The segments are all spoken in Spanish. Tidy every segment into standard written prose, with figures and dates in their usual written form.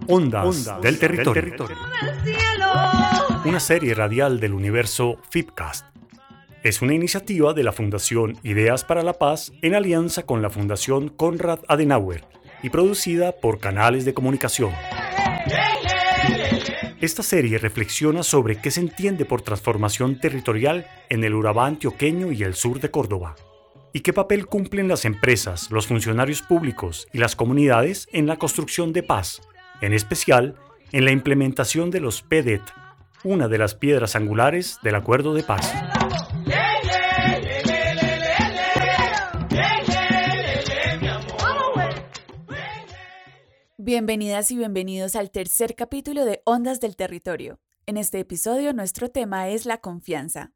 Ondas del Territorio. Una serie radial del universo FIPcast. Es una iniciativa de la Fundación Ideas para la Paz en alianza con la Fundación Konrad Adenauer y producida por Canales de Comunicación. Esta serie reflexiona sobre qué se entiende por transformación territorial en el Urabá antioqueño y el sur de Córdoba, y qué papel cumplen las empresas, los funcionarios públicos y las comunidades en la construcción de paz, en especial en la implementación de los PEDET, una de las piedras angulares del Acuerdo de Paz. Bienvenidas y bienvenidos al tercer capítulo de Ondas del Territorio. En este episodio nuestro tema es la confianza.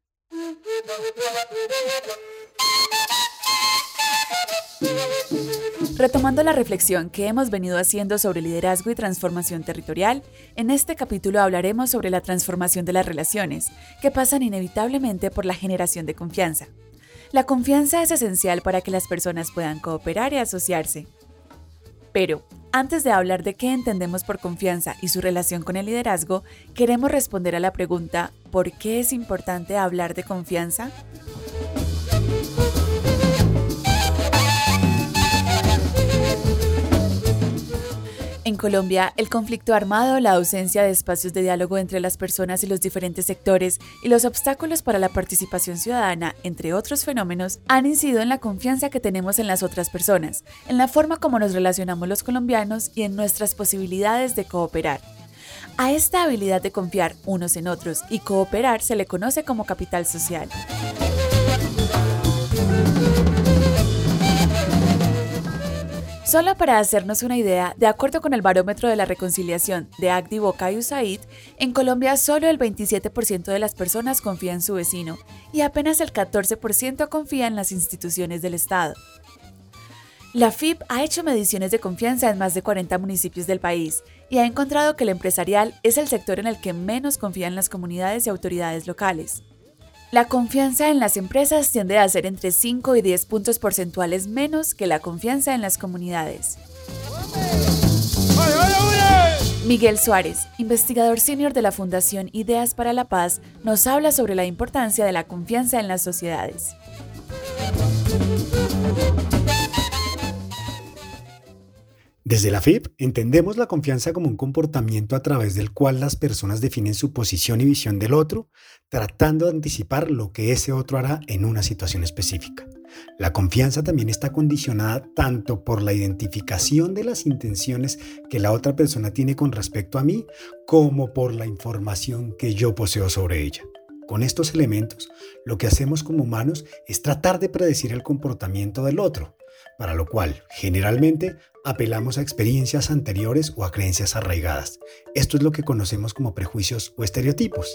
Retomando la reflexión que hemos venido haciendo sobre liderazgo y transformación territorial, en este capítulo hablaremos sobre la transformación de las relaciones, que pasan inevitablemente por la generación de confianza. La confianza es esencial para que las personas puedan cooperar y asociarse. Pero, antes de hablar de qué entendemos por confianza y su relación con el liderazgo, queremos responder a la pregunta ¿por qué es importante hablar de confianza? En Colombia, el conflicto armado, la ausencia de espacios de diálogo entre las personas y los diferentes sectores y los obstáculos para la participación ciudadana, entre otros fenómenos, han incidido en la confianza que tenemos en las otras personas, en la forma como nos relacionamos los colombianos y en nuestras posibilidades de cooperar. A esta habilidad de confiar unos en otros y cooperar se le conoce como capital social. Solo para hacernos una idea, de acuerdo con el Barómetro de la Reconciliación de Agdi Boca y USAID, en Colombia solo el 27% de las personas confía en su vecino y apenas el 14% confía en las instituciones del Estado. La FIP ha hecho mediciones de confianza en más de 40 municipios del país y ha encontrado que el empresarial es el sector en el que menos confían las comunidades y autoridades locales. La confianza en las empresas tiende a ser entre 5 y 10 puntos porcentuales menos que la confianza en las comunidades. Miguel Suárez, investigador senior de la Fundación Ideas para la Paz, nos habla sobre la importancia de la confianza en las sociedades. Desde la FIP entendemos la confianza como un comportamiento a través del cual las personas definen su posición y visión del otro, tratando de anticipar lo que ese otro hará en una situación específica. La confianza también está condicionada tanto por la identificación de las intenciones que la otra persona tiene con respecto a mí, como por la información que yo poseo sobre ella. Con estos elementos, lo que hacemos como humanos es tratar de predecir el comportamiento del otro, para lo cual, generalmente, apelamos a experiencias anteriores o a creencias arraigadas. Esto es lo que conocemos como prejuicios o estereotipos.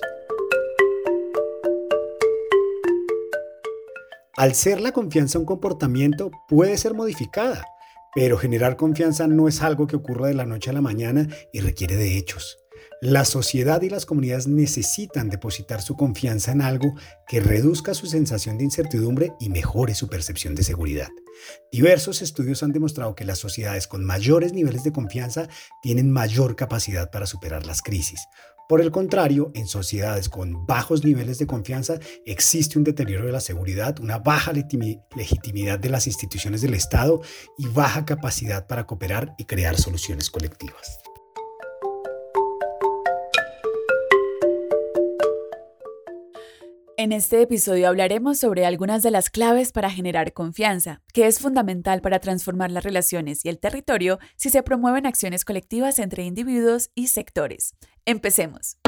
Al ser la confianza un comportamiento, puede ser modificada, pero generar confianza no es algo que ocurra de la noche a la mañana y requiere de hechos. La sociedad y las comunidades necesitan depositar su confianza en algo que reduzca su sensación de incertidumbre y mejore su percepción de seguridad. Diversos estudios han demostrado que las sociedades con mayores niveles de confianza tienen mayor capacidad para superar las crisis. Por el contrario, en sociedades con bajos niveles de confianza existe un deterioro de la seguridad, una baja legitimidad de las instituciones del Estado y baja capacidad para cooperar y crear soluciones colectivas. En este episodio hablaremos sobre algunas de las claves para generar confianza, que es fundamental para transformar las relaciones y el territorio si se promueven acciones colectivas entre individuos y sectores. Empecemos.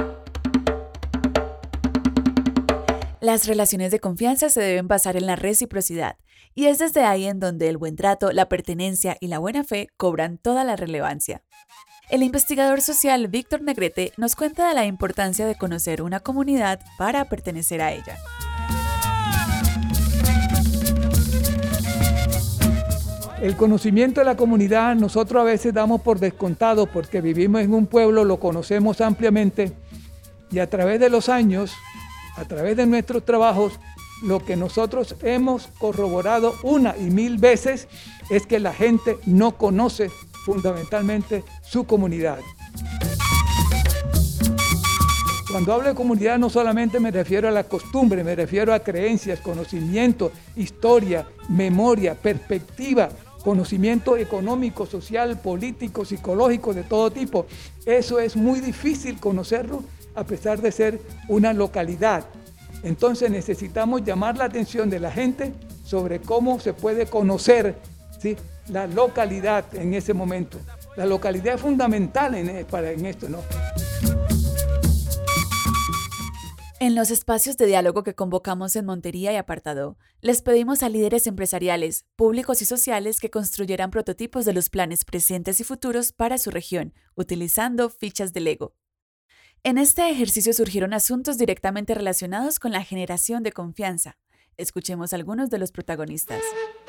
Las relaciones de confianza se deben basar en la reciprocidad, y es desde ahí en donde el buen trato, la pertenencia y la buena fe cobran toda la relevancia. El investigador social Víctor Negrete nos cuenta de la importancia de conocer una comunidad para pertenecer a ella. El conocimiento de la comunidad nosotros a veces damos por descontado porque vivimos en un pueblo, lo conocemos ampliamente y a través de los años, a través de nuestros trabajos, lo que nosotros hemos corroborado 1 y 1000 veces es que la gente no conoce fundamentalmente su comunidad. Cuando hablo de comunidad no solamente me refiero a la costumbre, me refiero a creencias, conocimiento, historia, memoria, perspectiva, conocimiento económico, social, político, psicológico, de todo tipo. Eso es muy difícil conocerlo a pesar de ser una localidad. Entonces necesitamos llamar la atención de la gente sobre cómo se puede conocer, ¿sí?, la localidad en ese momento. La localidad es fundamental en esto, ¿no? En los espacios de diálogo que convocamos en Montería y Apartadó, les pedimos a líderes empresariales, públicos y sociales que construyeran prototipos de los planes presentes y futuros para su región, utilizando fichas de Lego. En este ejercicio surgieron asuntos directamente relacionados con la generación de confianza. Escuchemos algunos de los protagonistas.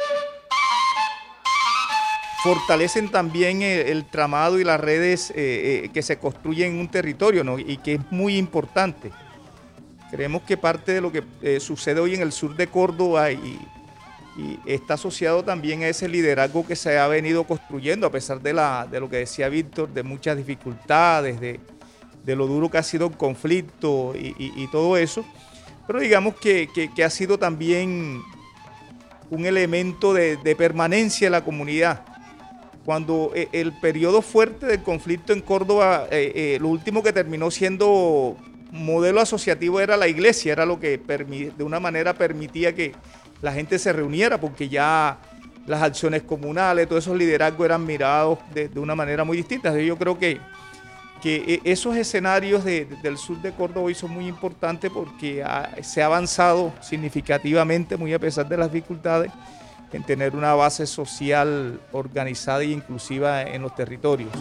Fortalecen también el tramado y las redes que se construyen en un territorio, ¿no? Y que es muy importante. Creemos que parte de lo que sucede hoy en el sur de Córdoba y está asociado también a ese liderazgo que se ha venido construyendo, a pesar de lo que decía Víctor, de muchas dificultades, de lo duro que ha sido el conflicto y todo eso. Pero digamos que ha sido también un elemento de permanencia en la comunidad. Cuando el periodo fuerte del conflicto en Córdoba, lo último que terminó siendo modelo asociativo era la iglesia, era lo que de una manera permitía que la gente se reuniera, porque ya las acciones comunales, todos esos liderazgos eran mirados de una manera muy distinta. Yo creo que esos escenarios del sur de Córdoba hoy son muy importantes porque se ha avanzado significativamente, muy a pesar de las dificultades, en tener una base social organizada e inclusiva en los territorios.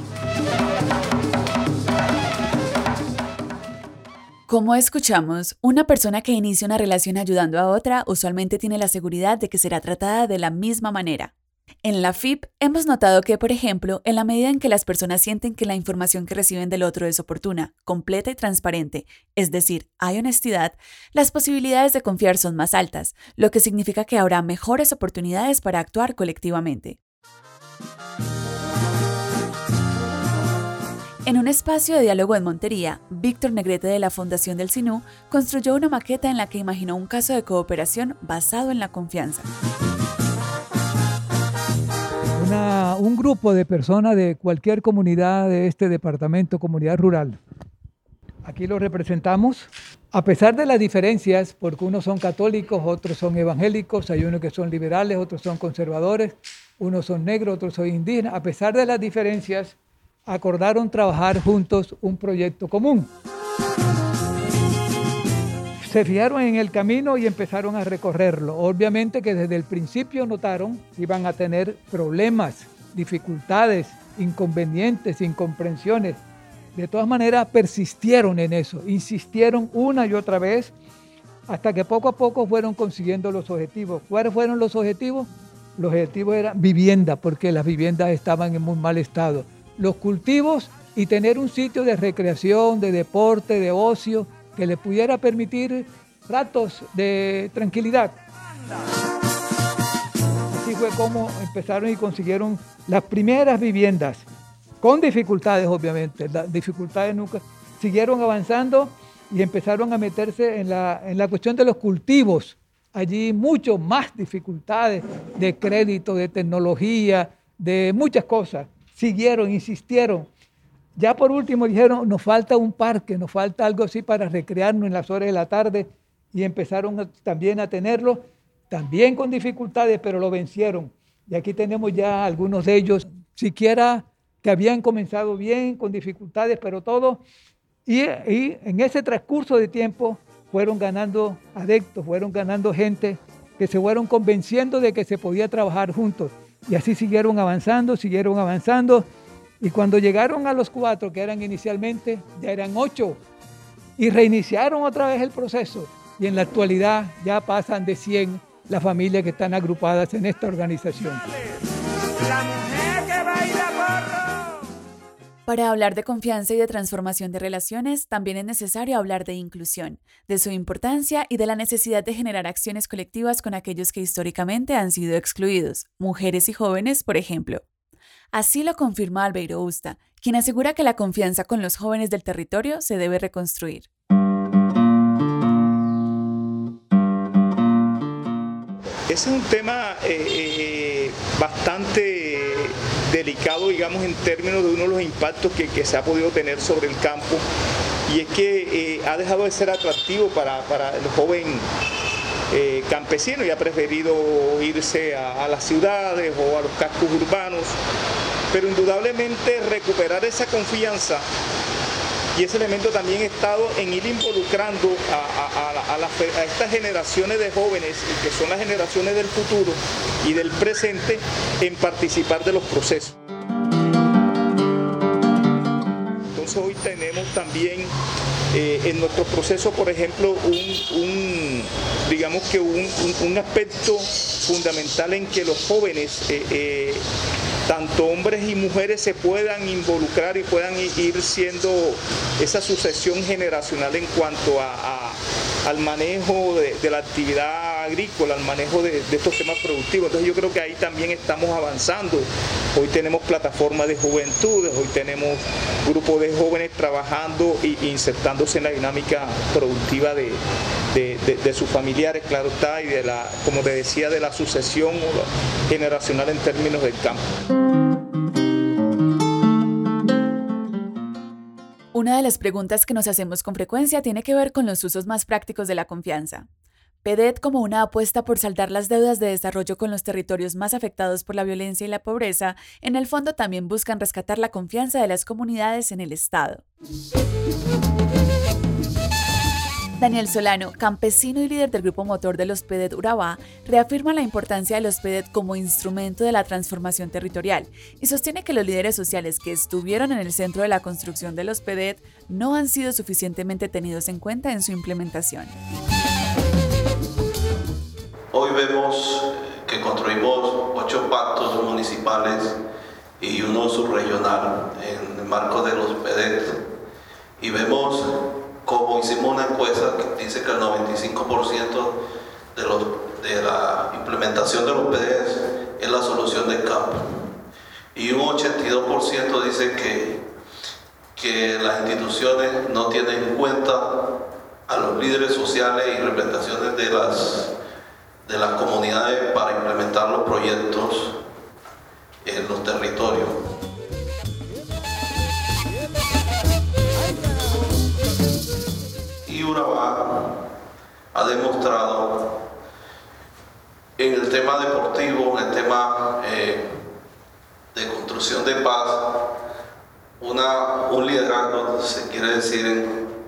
Como escuchamos, una persona que inicia una relación ayudando a otra usualmente tiene la seguridad de que será tratada de la misma manera. En la FIP hemos notado que, por ejemplo, en la medida en que las personas sienten que la información que reciben del otro es oportuna, completa y transparente, es decir, hay honestidad, las posibilidades de confiar son más altas, lo que significa que habrá mejores oportunidades para actuar colectivamente. En un espacio de diálogo en Montería, Víctor Negrete de la Fundación del SINU construyó una maqueta en la que imaginó un caso de cooperación basado en la confianza. Un grupo de personas de cualquier comunidad de este departamento, comunidad rural. Aquí lo representamos, a pesar de las diferencias, porque unos son católicos, otros son evangélicos, hay unos que son liberales, otros son conservadores, unos son negros, otros son indígenas. A pesar de las diferencias, acordaron trabajar juntos un proyecto común. Se fijaron en el camino y empezaron a recorrerlo. Obviamente que desde el principio notaron que iban a tener problemas, dificultades, inconvenientes, incomprensiones. De todas maneras persistieron en eso, insistieron una y otra vez hasta que poco a poco fueron consiguiendo los objetivos. ¿Cuáles fueron los objetivos? Los objetivos eran vivienda, porque las viviendas estaban en muy mal estado. Los cultivos y tener un sitio de recreación, de deporte, de ocio, que le pudiera permitir ratos de tranquilidad. Así fue como empezaron y consiguieron las primeras viviendas, con dificultades obviamente, las dificultades nunca, siguieron avanzando y empezaron a meterse en la cuestión de los cultivos. Allí mucho más dificultades de crédito, de tecnología, de muchas cosas. Siguieron, insistieron. Ya por último dijeron, nos falta un parque, nos falta algo así para recrearnos en las horas de la tarde, y empezaron también a tenerlo, también con dificultades, pero lo vencieron. Y aquí tenemos ya algunos de ellos, siquiera que habían comenzado bien, con dificultades, pero todo. Y en ese transcurso de tiempo fueron ganando adeptos, fueron ganando gente que se fueron convenciendo de que se podía trabajar juntos. Y así siguieron avanzando, y cuando llegaron a los 4 que eran inicialmente, ya eran 8, y reiniciaron otra vez el proceso, y en la actualidad ya pasan de 100 las familias que están agrupadas en esta organización. Para hablar de confianza y de transformación de relaciones, también es necesario hablar de inclusión, de su importancia y de la necesidad de generar acciones colectivas con aquellos que históricamente han sido excluidos, mujeres y jóvenes, por ejemplo. Así lo confirma Albeiro Usta, quien asegura que la confianza con los jóvenes del territorio se debe reconstruir. Ese es un tema bastante delicado, digamos, en términos de uno de los impactos que se ha podido tener sobre el campo, y es que ha dejado de ser atractivo para el joven campesino, y ha preferido irse a las ciudades o a los cascos urbanos. Pero indudablemente recuperar esa confianza, y ese elemento también ha estado en ir involucrando a estas generaciones de jóvenes, que son las generaciones del futuro y del presente, en participar de los procesos. Entonces hoy tenemos también en nuestro proceso, por ejemplo, digamos que un aspecto fundamental en que los jóvenes, tanto hombres y mujeres, se puedan involucrar y puedan ir siendo esa sucesión generacional en cuanto al manejo de la actividad agrícola, al manejo de estos temas productivos. Entonces yo creo que ahí también estamos avanzando. Hoy tenemos plataformas de juventudes, hoy tenemos grupos de jóvenes trabajando e insertándose en la dinámica productiva de sus familiares, claro está, y como te decía, de la sucesión generacional en términos del campo. Una de las preguntas que nos hacemos con frecuencia tiene que ver con los usos más prácticos de la confianza. PEDET, como una apuesta por saldar las deudas de desarrollo con los territorios más afectados por la violencia y la pobreza, en el fondo también buscan rescatar la confianza de las comunidades en el Estado. Daniel Solano, campesino y líder del grupo motor de los PEDET Urabá, reafirma la importancia de los PEDET como instrumento de la transformación territorial y sostiene que los líderes sociales que estuvieron en el centro de la construcción de los PEDET no han sido suficientemente tenidos en cuenta en su implementación. Hoy vemos que construimos 8 pactos municipales y uno subregional en el marco de los PEDET, y vemos, como hicimos una encuesta que dice que el 95% de la implementación de los PEDET es la solución del campo, y un 82% dice que las instituciones no tienen en cuenta a los líderes sociales y representaciones de las comunidades para implementar los proyectos en los territorios. Y Urabá ha demostrado en el tema deportivo, en el tema de construcción de paz, un liderazgo, se quiere decir,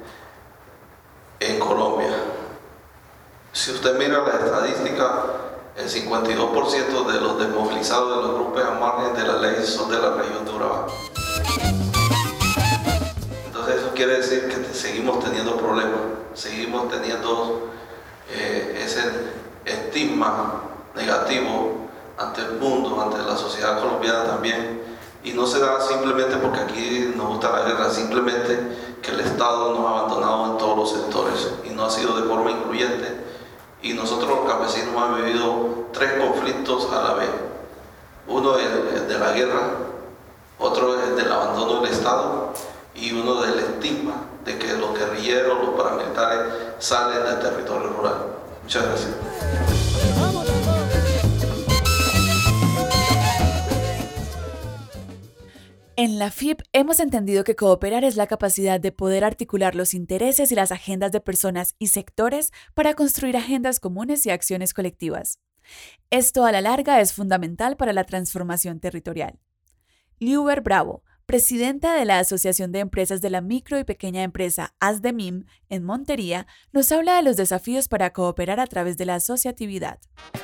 en Colombia. Si usted mira la estadística, el 52% de los desmovilizados de los grupos a margen de la ley son de la región de Urabá. Entonces eso quiere decir que seguimos teniendo problemas, seguimos teniendo ese estigma negativo ante el mundo, ante la sociedad colombiana también. Y no se da simplemente porque aquí nos gusta la guerra, simplemente que el Estado nos ha abandonado en todos los sectores y no ha sido de forma incluyente. Y nosotros los campesinos hemos vivido 3 conflictos a la vez. Uno es el de la guerra, otro es el del abandono del Estado y uno del estigma de que los guerrilleros, los paramilitares salen del territorio rural. Muchas gracias. En la FIP hemos entendido que cooperar es la capacidad de poder articular los intereses y las agendas de personas y sectores para construir agendas comunes y acciones colectivas. Esto a la larga es fundamental para la transformación territorial. Liuber Bravo, presidenta de la Asociación de Empresas de la Micro y Pequeña Empresa ASDEMIM en Montería, nos habla de los desafíos para cooperar a través de la asociatividad.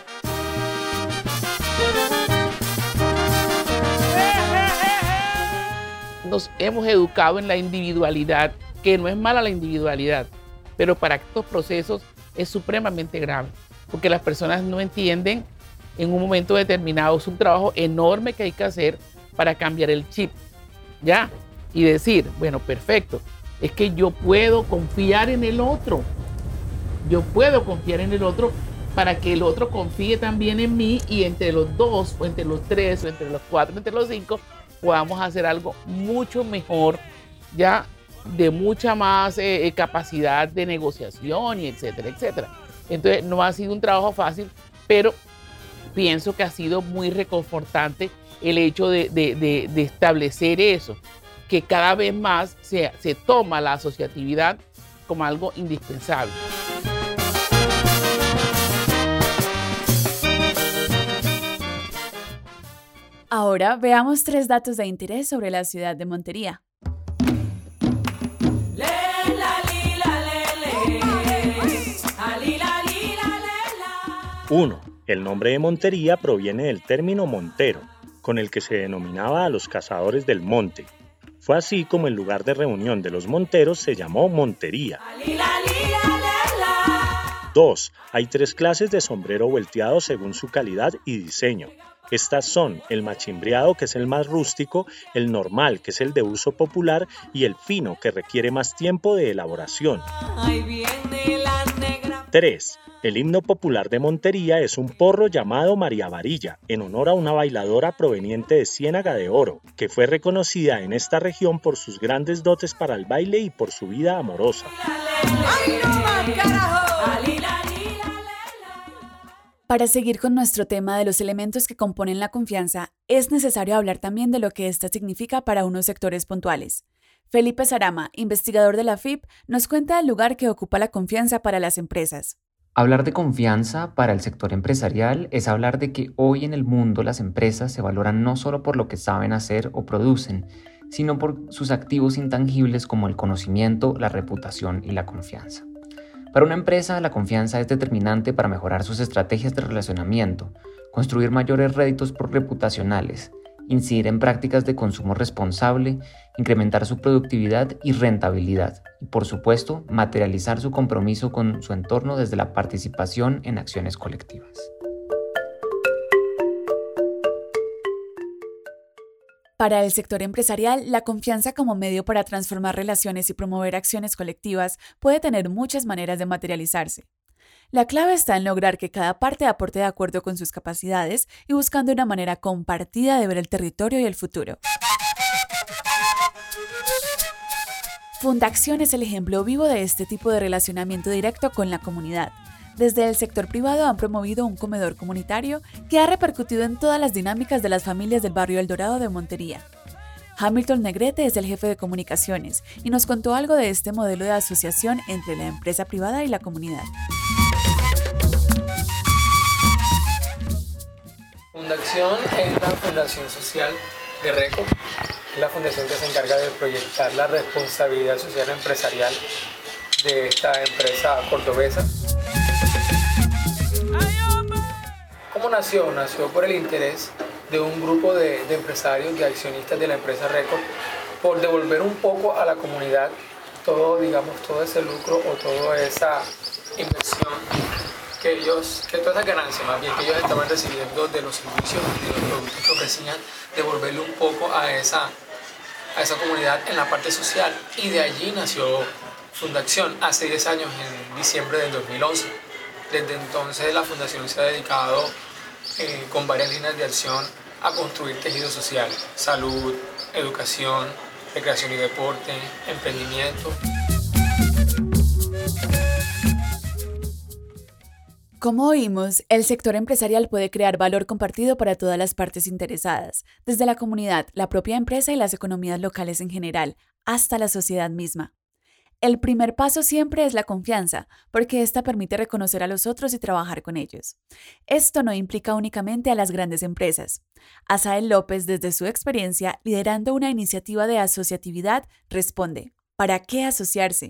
Nos hemos educado en la individualidad, que no es mala la individualidad, pero para estos procesos es supremamente grave, porque las personas no entienden en un momento determinado. Es un trabajo enorme que hay que hacer para cambiar el chip, ¿ya? Y decir, bueno, perfecto, es que yo puedo confiar en el otro. Yo puedo confiar en el otro para que el otro confíe también en mí, y entre los 2, o entre los 3, o entre los 4, o entre los 5, podamos hacer algo mucho mejor, ya de mucha más capacidad de negociación, y etcétera, etcétera. Entonces no ha sido un trabajo fácil, pero pienso que ha sido muy reconfortante el hecho de establecer eso, que cada vez más se toma la asociatividad como algo indispensable. Ahora veamos 3 datos de interés sobre la ciudad de Montería. 1. El nombre de Montería proviene del término montero, con el que se denominaba a los cazadores del monte. Fue así como el lugar de reunión de los monteros se llamó Montería. 2. Hay 3 clases de sombrero volteado según su calidad y diseño. Estas son el machimbreado, que es el más rústico, el normal, que es el de uso popular, y el fino, que requiere más tiempo de elaboración. 3. El himno popular de Montería es un porro llamado María Varilla, en honor a una bailadora proveniente de Ciénaga de Oro, que fue reconocida en esta región por sus grandes dotes para el baile y por su vida amorosa. Para seguir con nuestro tema de los elementos que componen la confianza, es necesario hablar también de lo que ésta significa para unos sectores puntuales. Felipe Sarama, investigador de la FIP, nos cuenta el lugar que ocupa la confianza para las empresas. Hablar de confianza para el sector empresarial es hablar de que hoy en el mundo las empresas se valoran no solo por lo que saben hacer o producen, sino por sus activos intangibles como el conocimiento, la reputación y la confianza. Para una empresa, la confianza es determinante para mejorar sus estrategias de relacionamiento, construir mayores réditos reputacionales, incidir en prácticas de consumo responsable, incrementar su productividad y rentabilidad, y por supuesto, materializar su compromiso con su entorno desde la participación en acciones colectivas. Para el sector empresarial, la confianza como medio para transformar relaciones y promover acciones colectivas puede tener muchas maneras de materializarse. La clave está en lograr que cada parte aporte de acuerdo con sus capacidades y buscando una manera compartida de ver el territorio y el futuro. Fundacción es el ejemplo vivo de este tipo de relacionamiento directo con la comunidad. Desde el sector privado han promovido un comedor comunitario que ha repercutido en todas las dinámicas de las familias del barrio El Dorado de Montería. Hamilton Negrete es el jefe de comunicaciones y nos contó algo de este modelo de asociación entre la empresa privada y la comunidad. Fundacción es la fundación social de RECO, es la fundación que se encarga de proyectar la responsabilidad social empresarial de esta empresa cordobesa. ¿Cómo nació? Nació por el interés de un grupo de empresarios, de accionistas de la empresa RECO, por devolver un poco a la comunidad todo ese lucro o toda esa inversión que toda esa ganancia más bien que ellos estaban recibiendo de los servicios y de los productos que ofrecían, devolverle un poco a esa comunidad en la parte social. Y de allí nació Fundacción hace 10 años, en diciembre del 2011. Desde entonces la Fundación se ha dedicado con varias líneas de acción a construir tejido social, salud, educación, recreación y deporte, emprendimiento. Como oímos, el sector empresarial puede crear valor compartido para todas las partes interesadas, desde la comunidad, la propia empresa y las economías locales en general, hasta la sociedad misma. El primer paso siempre es la confianza, porque esta permite reconocer a los otros y trabajar con ellos. Esto no implica únicamente a las grandes empresas. Asael López, desde su experiencia, liderando una iniciativa de asociatividad, responde: ¿para qué asociarse?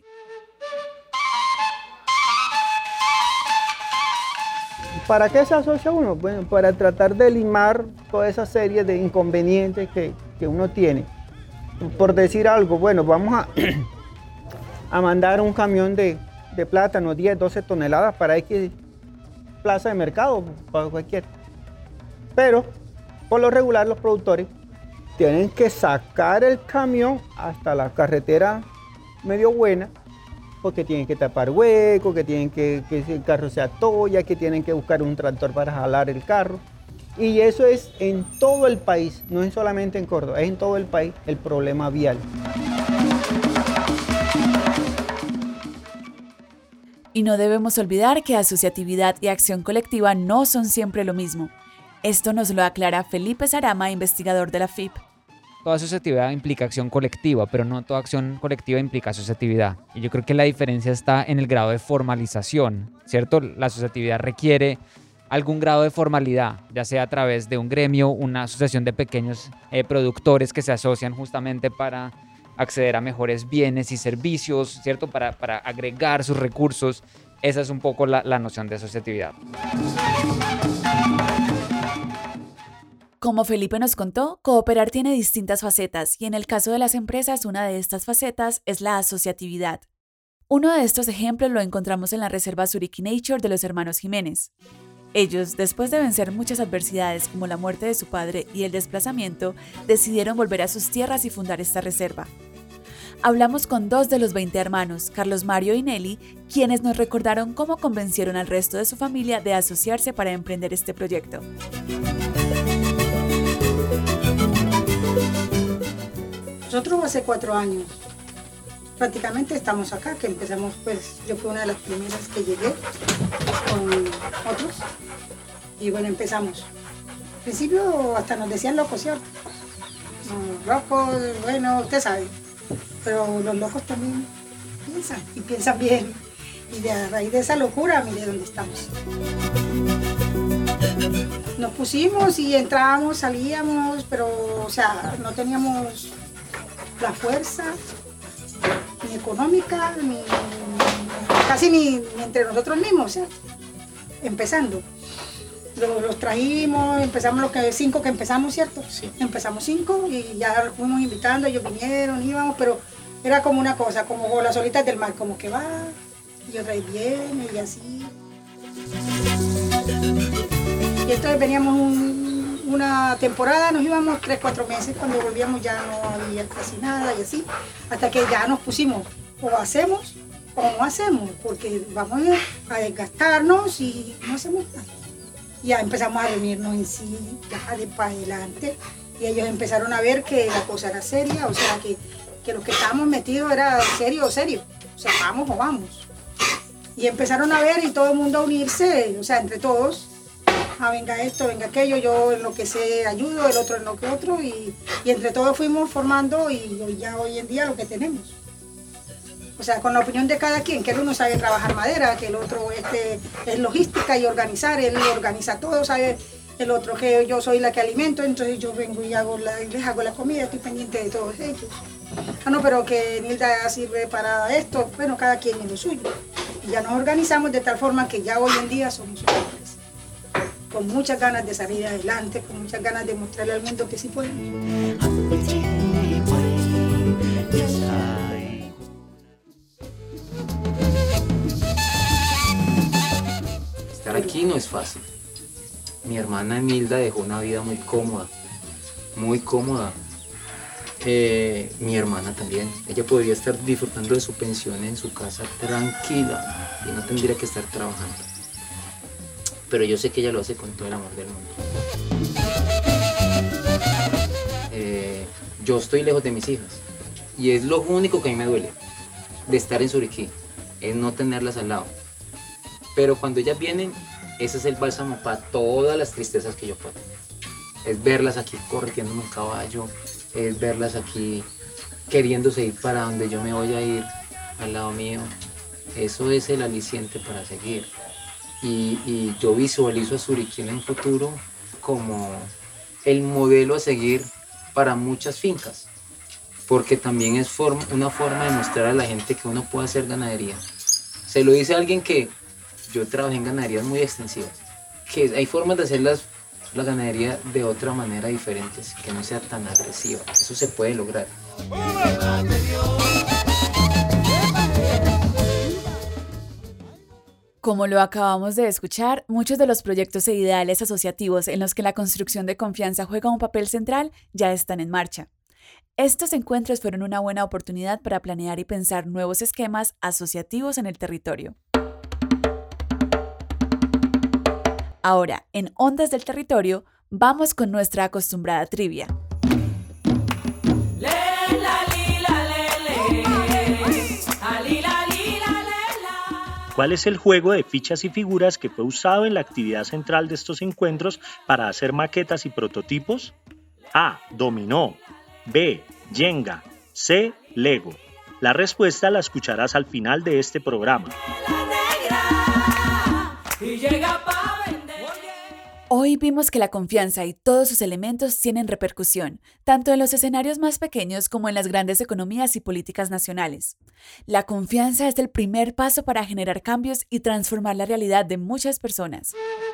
¿Para qué se asocia uno? Bueno, para tratar de limar toda esa serie de inconvenientes que uno tiene. Por decir algo, bueno, vamos a mandar un camión de plátano, 10, 12 toneladas para X plaza de mercado, para cualquier. Pero, por lo regular, los productores tienen que sacar el camión hasta la carretera medio buena, porque tienen que tapar huecos, que el carro se atolla, que tienen que buscar un tractor para jalar el carro. Y eso es en todo el país, no es solamente en Córdoba, es en todo el país el problema vial. Y no debemos olvidar que asociatividad y acción colectiva no son siempre lo mismo. Esto nos lo aclara Felipe Sarama, investigador de la FIP. Toda asociatividad implica acción colectiva, pero no toda acción colectiva implica asociatividad. Y yo creo que la diferencia está en el grado de formalización, ¿cierto? La asociatividad requiere algún grado de formalidad, ya sea a través de un gremio, una asociación de pequeños productores que se asocian justamente para acceder a mejores bienes y servicios, ¿cierto? Para agregar sus recursos. Esa es un poco la noción de asociatividad. Como Felipe nos contó, cooperar tiene distintas facetas y en el caso de las empresas una de estas facetas es la asociatividad. Uno de estos ejemplos lo encontramos en la reserva Zurich Nature de los hermanos Jiménez. Ellos, después de vencer muchas adversidades como la muerte de su padre y el desplazamiento, decidieron volver a sus tierras y fundar esta reserva. Hablamos con 2 de los 20 hermanos, Carlos Mario y Nelly, quienes nos recordaron cómo convencieron al resto de su familia de asociarse para emprender este proyecto. Nosotros hace 4 años, prácticamente estamos acá, que empezamos, pues yo fui una de las primeras que llegué con otros y bueno, empezamos. Al principio hasta nos decían locos, ¿cierto? Locos, bueno, usted sabe, pero los locos también piensan y piensan bien y de a raíz de esa locura, mire dónde estamos. Nos pusimos y entrábamos, salíamos, pero o sea, no teníamos la fuerza ni económica, ni casi ni entre nosotros mismos, o sea, empezando. Los trajimos, empezamos los 5 que empezamos, ¿cierto? Sí. Empezamos 5 y ya los fuimos invitando, ellos vinieron, íbamos, pero era como una cosa, como las olitas del mar, como que va y otra vez viene y así. Y entonces veníamos una temporada, nos íbamos 3-4 meses, cuando volvíamos ya no había casi nada y así, hasta que ya nos pusimos, o hacemos o no hacemos, porque vamos a desgastarnos y no hacemos nada. Ya empezamos a reunirnos en sí, ya de para adelante, y ellos empezaron a ver que la cosa era seria, o sea, que lo que estábamos metidos era serio, o sea, vamos o vamos. Y empezaron a ver y todo el mundo a unirse, o sea, entre todos, venga esto, venga aquello, yo en lo que sé ayudo, el otro en lo que otro, y entre todos fuimos formando y ya hoy en día lo que tenemos. O sea, con la opinión de cada quien, que el uno sabe trabajar madera, que el otro es logística y organizar, él organiza todo, sabe el otro que yo soy la que alimento, entonces yo vengo y les hago la comida, estoy pendiente de todos ellos. No, pero que Nilda sirve para esto, bueno, cada quien en lo suyo. Y ya nos organizamos de tal forma que ya hoy en día somos una empresa, con muchas ganas de salir adelante, con muchas ganas de mostrarle al mundo que sí podemos. Estar aquí no es fácil. Mi hermana Nilda dejó una vida muy cómoda, muy cómoda. Mi hermana también, ella podría estar disfrutando de su pensión en su casa tranquila y no tendría que estar trabajando. Pero yo sé que ella lo hace con todo el amor del mundo. Yo estoy lejos de mis hijas y es lo único que a mí me duele de estar en Suriquí, es no tenerlas al lado. Pero cuando ellas vienen, ese es el bálsamo para todas las tristezas que yo puedo. Es verlas aquí corriendo en un caballo, es verlas aquí queriéndose ir para donde yo me voy a ir, al lado mío. Eso es el aliciente para seguir. Y yo visualizo a Suriquí en un futuro como el modelo a seguir para muchas fincas, porque también es una forma de mostrar a la gente que uno puede hacer ganadería. Se lo dice a alguien que yo trabajé en ganaderías muy extensivas, que hay formas de hacer la ganadería de otra manera diferentes, que no sea tan agresiva. Eso se puede lograr. Como lo acabamos de escuchar, muchos de los proyectos e ideales asociativos en los que la construcción de confianza juega un papel central ya están en marcha. Estos encuentros fueron una buena oportunidad para planear y pensar nuevos esquemas asociativos en el territorio. Ahora, en Ondas del Territorio, vamos con nuestra acostumbrada trivia. ¿Cuál es el juego de fichas y figuras que fue usado en la actividad central de estos encuentros para hacer maquetas y prototipos? A. Dominó. B. Jenga. C. Lego. La respuesta la escucharás al final de este programa. Hoy vimos que la confianza y todos sus elementos tienen repercusión, tanto en los escenarios más pequeños como en las grandes economías y políticas nacionales. La confianza es el primer paso para generar cambios y transformar la realidad de muchas personas.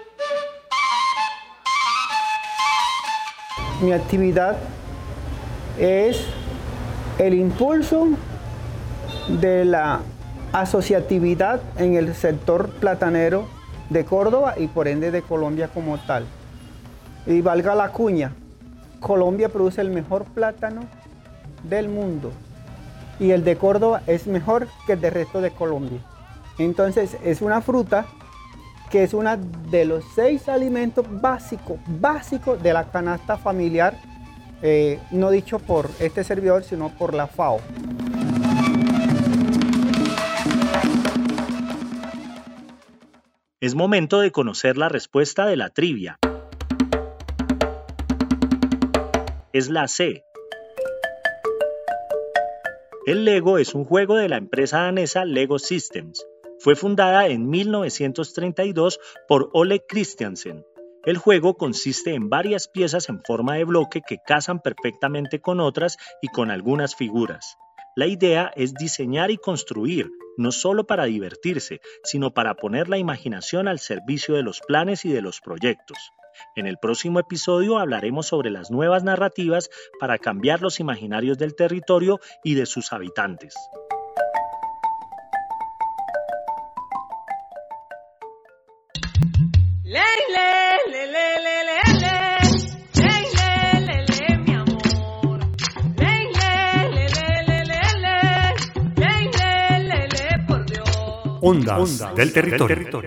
Mi actividad es el impulso de la asociatividad en el sector platanero de Córdoba y por ende de Colombia como tal. Y valga la cuña, Colombia produce el mejor plátano del mundo y el de Córdoba es mejor que el del resto de Colombia. Entonces es una fruta que es uno de los 6 alimentos básicos de la canasta familiar, no dicho por este servidor, sino por la FAO. Es momento de conocer la respuesta de la trivia. Es la C. El Lego es un juego de la empresa danesa Lego Systems. Fue fundada en 1932 por Ole Christiansen. El juego consiste en varias piezas en forma de bloque que casan perfectamente con otras y con algunas figuras. La idea es diseñar y construir, no solo para divertirse, sino para poner la imaginación al servicio de los planes y de los proyectos. En el próximo episodio hablaremos sobre las nuevas narrativas para cambiar los imaginarios del territorio y de sus habitantes. Ondas del territorio.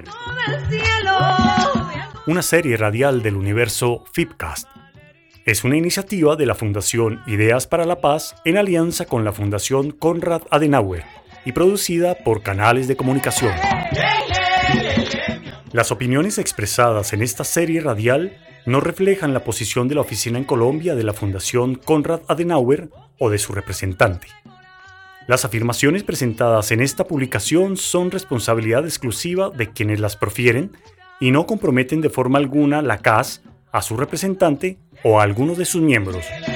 Una serie radial del universo Fipcast. Es una iniciativa de la Fundación Ideas para la Paz en alianza con la Fundación Konrad Adenauer y producida por Canales de Comunicación. Las opiniones expresadas en esta serie radial no reflejan la posición de la oficina en Colombia de la Fundación Konrad Adenauer o de su representante. Las afirmaciones presentadas en esta publicación son responsabilidad exclusiva de quienes las profieren y no comprometen de forma alguna la CAS, a su representante o a alguno de sus miembros.